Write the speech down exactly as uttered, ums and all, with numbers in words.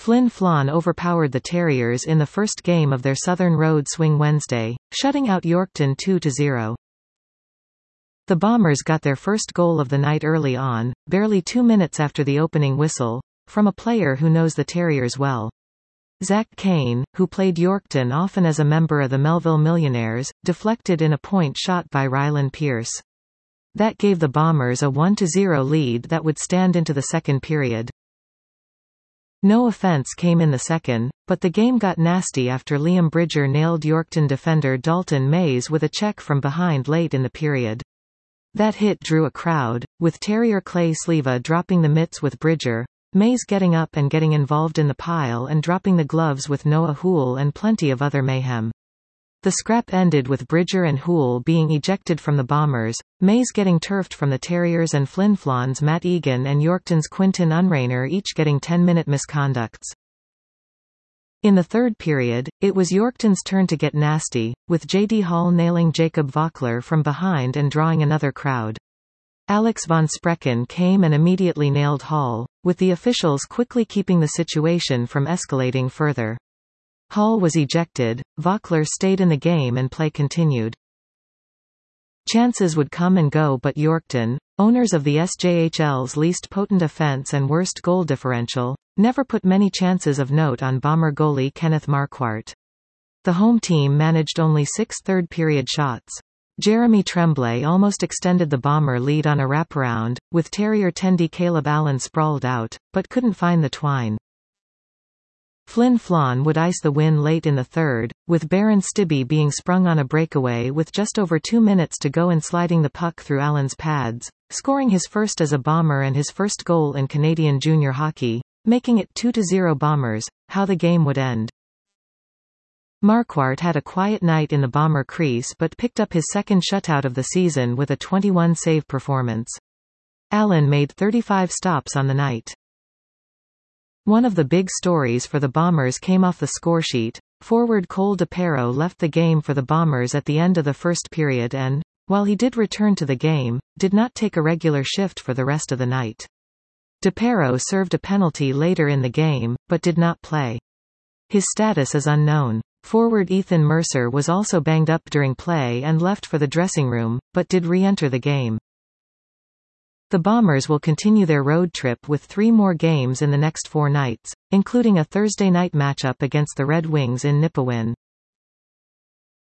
Flin Flon overpowered the Terriers in the first game of their Southern Road Swing Wednesday, shutting out Yorkton two to zero. The Bombers got their first goal of the night early on, barely two minutes after the opening whistle, from a player who knows the Terriers well. Zach Kane, who played Yorkton often as a member of the Melville Millionaires, deflected in a point shot by Rylan Pierce. That gave the Bombers a one to zero lead that would stand into the second period. No offense came in the second, but the game got nasty after Liam Bridger nailed Yorkton defender Dalton Mays with a check from behind late in the period. That hit drew a crowd, with Terrier Clay Sleva dropping the mitts with Bridger, Mays getting up and getting involved in the pile and dropping the gloves with Noah Hoole and plenty of other mayhem. The scrap ended with Bridger and Hoole being ejected from the Bombers, Mays getting turfed from the Terriers and Flin Flon's Matt Egan and Yorkton's Quinton Unrainer each getting ten-minute misconducts. In the third period, it was Yorkton's turn to get nasty, with J D Hall nailing Jacob Vockler from behind and drawing another crowd. Alex von Sprecken came and immediately nailed Hall, with the officials quickly keeping the situation from escalating further. Hall was ejected, Vockler stayed in the game and play continued. Chances would come and go, but Yorkton, owners of the S J H L's least potent offense and worst goal differential, never put many chances of note on Bomber goalie Kenneth Marquardt. The home team managed only six third-period shots. Jeremy Tremblay almost extended the Bomber lead on a wraparound, with Terrier Tendy Caleb Allen sprawled out, but couldn't find the twine. Flin Flon would ice the win late in the third, with Baron Stibbe being sprung on a breakaway with just over two minutes to go and sliding the puck through Allen's pads, scoring his first as a Bomber and his first goal in Canadian junior hockey, making it two to zero Bombers. How the game would end. Marquardt had a quiet night in the Bomber crease but picked up his second shutout of the season with a twenty-one save performance. Allen made thirty-five stops on the night. One of the big stories for the Bombers came off the scoresheet. Forward Cole DePero left the game for the Bombers at the end of the first period and, while he did return to the game, did not take a regular shift for the rest of the night. DePero served a penalty later in the game, but did not play. His status is unknown. Forward Ethan Mercer was also banged up during play and left for the dressing room, but did re-enter the game. The Bombers will continue their road trip with three more games in the next four nights, including a Thursday night matchup against the Red Wings in Nipawin.